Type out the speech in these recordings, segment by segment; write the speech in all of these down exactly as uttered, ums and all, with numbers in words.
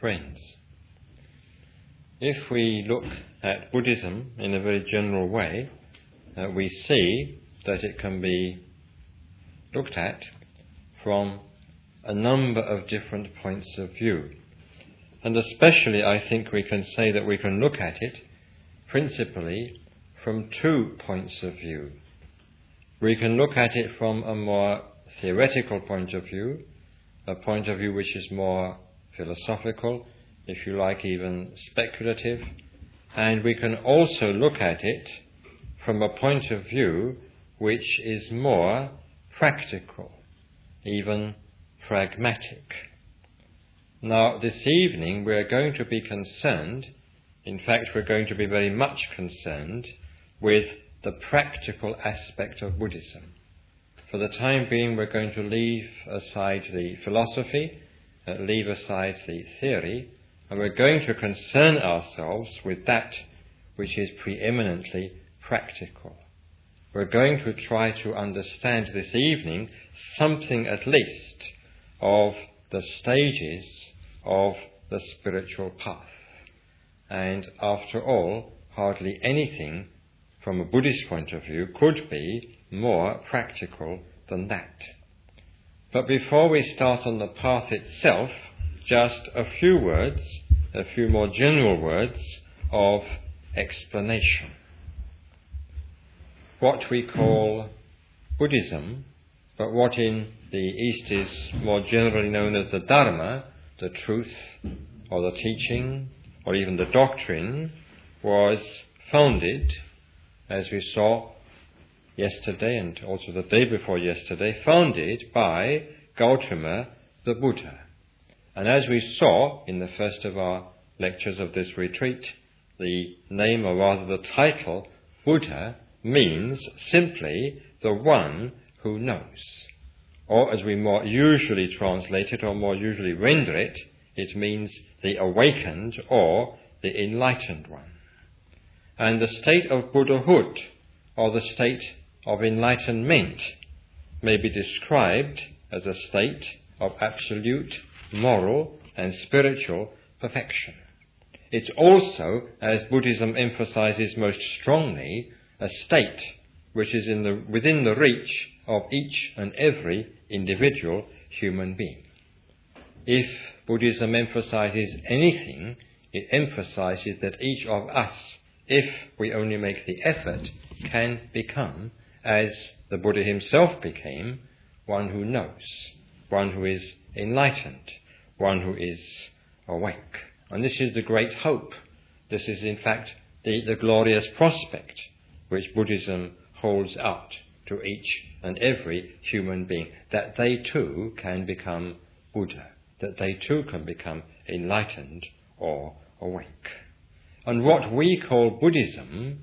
friends. If we look at Buddhism in a very general way, uh, we see that it can be looked at from a number of different points of view. And especially I think we can say that we can look at it principally from two points of view. We can look at it from a more theoretical point of view, a point of view which is more philosophical, if you like even speculative, and we can also look at it from a point of view which is more practical, even pragmatic. Now, this evening we are going to be concerned, in fact we're going to be very much concerned, with the practical aspect of Buddhism. For the time being we're going to leave aside the philosophy, uh, leave aside the theory, and we're going to concern ourselves with that which is preeminently practical. We're going to try to understand this evening something at least of the stages of the spiritual path. And after all, hardly anything from a Buddhist point of view could be more practical than that. But before we start on the path itself, just a few words, a few more general words of explanation. What we call Buddhism, but what in the East is more generally known as the Dharma, the truth or the teaching or even the doctrine, was founded, as we saw yesterday and also the day before yesterday, founded by Gautama the Buddha. And as we saw in the first of our lectures of this retreat, the name, or rather the title, Buddha, means simply the one who knows. Or as we more usually translate it, or more usually render it, it means the awakened or the enlightened one. And the state of Buddhahood, or the state of enlightenment, may be described as a state of absolute moral and spiritual perfection. It's also, as Buddhism emphasizes most strongly, a state which is in the, within the reach of each and every individual human being. If Buddhism emphasizes anything, it emphasizes that each of us, if we only make the effort, can become, as the Buddha himself became, one who knows, one who is enlightened, one who is awake. And this is the great hope. This is in fact the, the glorious prospect which Buddhism holds out to each and every human being, that they too can become Buddha, that they too can become enlightened or awake. And what we call Buddhism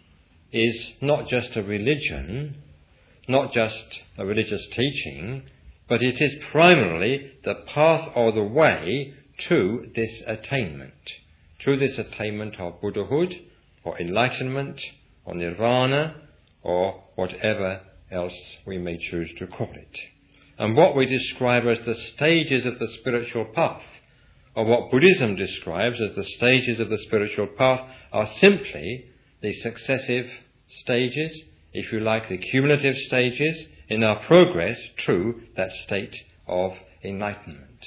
is not just a religion, not just a religious teaching, but it is primarily the path or the way to this attainment, to this attainment of Buddhahood, or enlightenment, or nirvana, or whatever else we may choose to call it. And what we describe as the stages of the spiritual path, or what Buddhism describes as the stages of the spiritual path, are simply the successive stages, if you like, the cumulative stages in our progress to that state of enlightenment.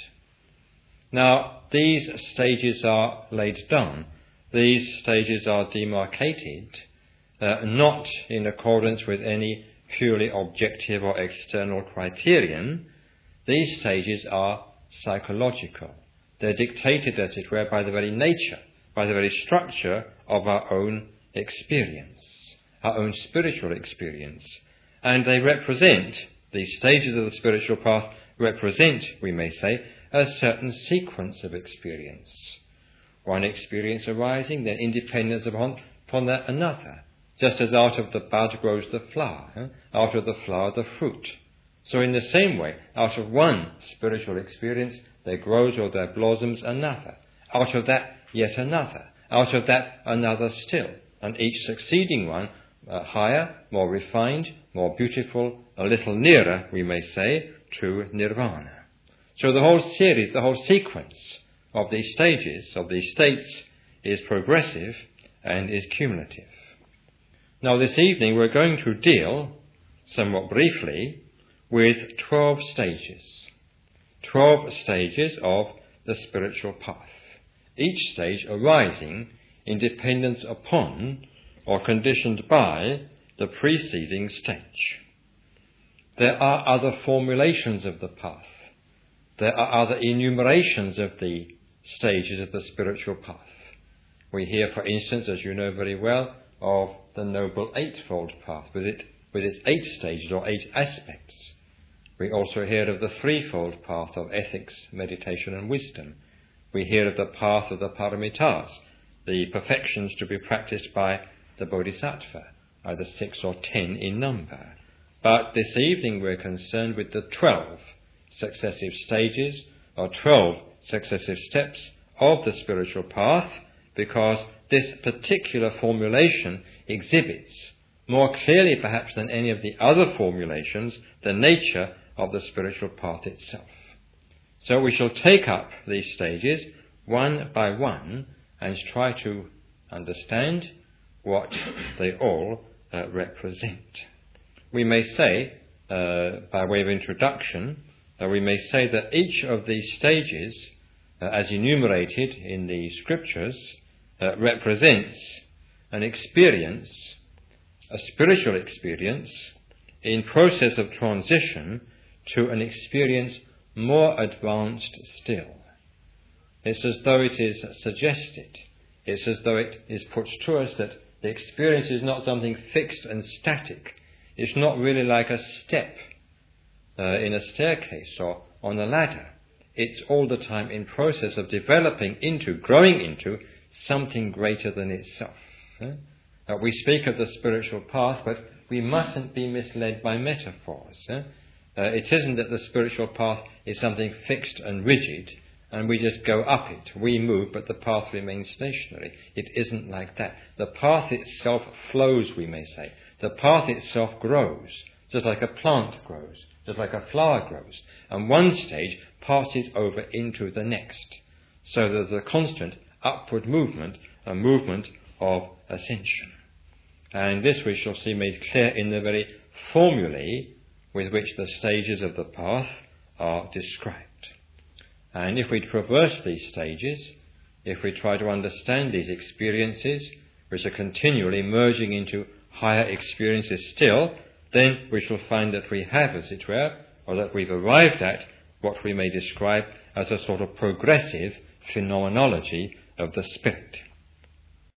Now, these stages are laid down. These stages are demarcated, uh, not in accordance with any purely objective or external criterion. These stages are psychological. They're dictated, as it were, by the very nature, by the very structure of our own experience, our own spiritual experience. And they represent, these stages of the spiritual path represent, we may say, a certain sequence of experience. One experience arising, then independence upon, upon that another. Just as out of the bud grows the flower, eh? out of the flower the fruit. So in the same way, out of one spiritual experience, there grows or there blossoms another. Out of that, yet another. Out of that, another still. And each succeeding one, uh, higher, more refined, more beautiful, a little nearer, we may say, to nirvana. So the whole series, the whole sequence of these stages, of these states, is progressive and is cumulative. Now this evening we're going to deal, somewhat briefly, with twelve stages. Twelve stages of the spiritual path, each stage arising in dependence upon or conditioned by the preceding stage. There are other formulations of the path. There are other enumerations of the stages of the spiritual path. We hear, for instance, as you know very well, of the Noble Eightfold Path, with, it, with its eight stages or eight aspects. We also hear of the Threefold Path of ethics, meditation and wisdom. We hear of the path of the Paramitas, the perfections to be practiced by the Bodhisattva, either six or ten in number. But this evening we're concerned with the twelve successive stages or twelve successive steps of the spiritual path, because this particular formulation exhibits, more clearly perhaps than any of the other formulations, the nature of the spiritual path itself. So we shall take up these stages one by one and try to understand what they all uh, represent. We may say, uh, by way of introduction, uh, we may say that each of these stages, uh, as enumerated in the scriptures, uh, represents an experience, a spiritual experience, in process of transition to an experience more advanced still. It's as though it is suggested, it's as though it is put to us that the experience is not something fixed and static. It's not really like a step uh, in a staircase or on a ladder. It's all the time in process of developing into, growing into, something greater than itself. Uh, we speak of the spiritual path, but we mustn't be misled by metaphors. Uh, it isn't that the spiritual path is something fixed and rigid, and we just go up it. We move, but the path remains stationary. It isn't like that. The path itself flows, we may say. The path itself grows, just like a plant grows, just like a flower grows. And one stage passes over into the next. So there's a constant upward movement, a movement of ascension. And this we shall see made clear in the very formulae with which the stages of the path are described. And if we traverse these stages, if we try to understand these experiences, which are continually merging into higher experiences still, then we shall find that we have, as it were, or that we've arrived at what we may describe as a sort of progressive phenomenology of the spirit.